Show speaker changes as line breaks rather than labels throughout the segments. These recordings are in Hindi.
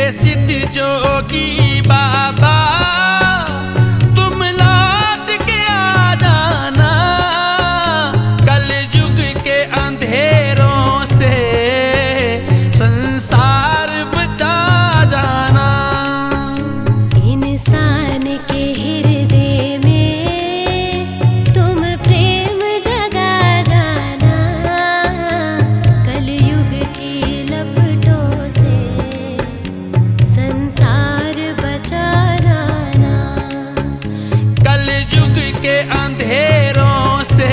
मेरे सिद्ध जोगी बाबा तुम लौट के आ जाना, कल युग के अंधेरों से संसार बचा जाना।
इंसान के हृदय में तुम प्रेम जगा जाना, कल युग की लपटों से संसार बचा जाना।
कल युग के अंधेरों से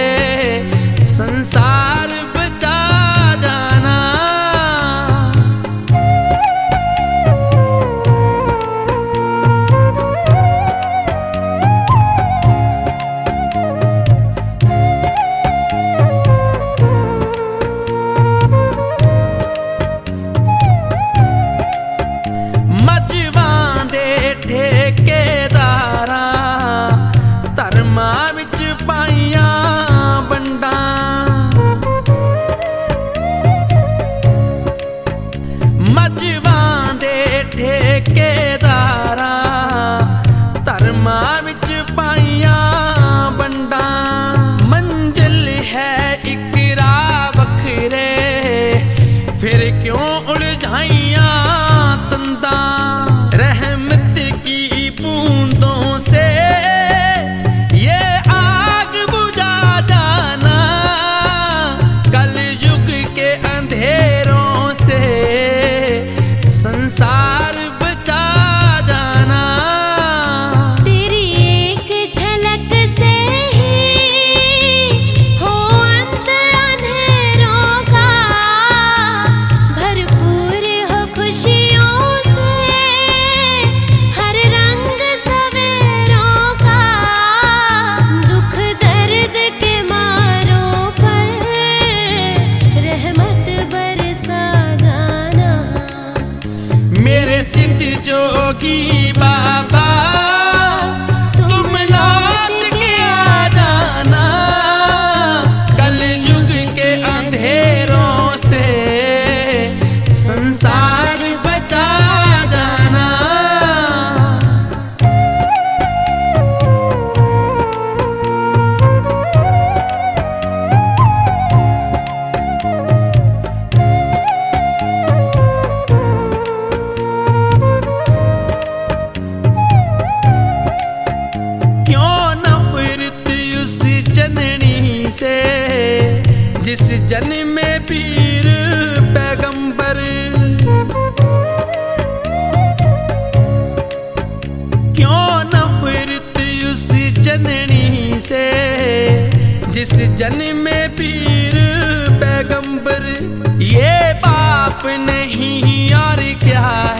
संसार बचा जाना। मजवां दे ठेकेदारा धर्मा विच पाइयां बंडा, मजवां दे ठेकेदारा धर्मा विच पाइयां बंडा। मंजिल है इक राह वखरे, फिर क्यों उलझाइयां तंदा। रहमत की बूंदों से ये आग बुझा जाना, कल युग के अंधेरों से संसार बचा जाना।
तेरी एक झलक से ही हो अंत अंधेरों का, भरपूर हो खुशियों से हर रंग सवेरों का। दुख दर्द के मारों पर रहमत बरसा जाना।
मेरे सिद्ध जोगी बाबा तुम लौट के आ जाना, कल युग के अंधेरों से संसार बचा जाना। क्यों नफरत उस जननी से जिस जन्म में पीर पैगंबर। क्यों नफरत उस जननी से जिस जन्म में पीर पैगंबर। ये पाप नहीं और क्या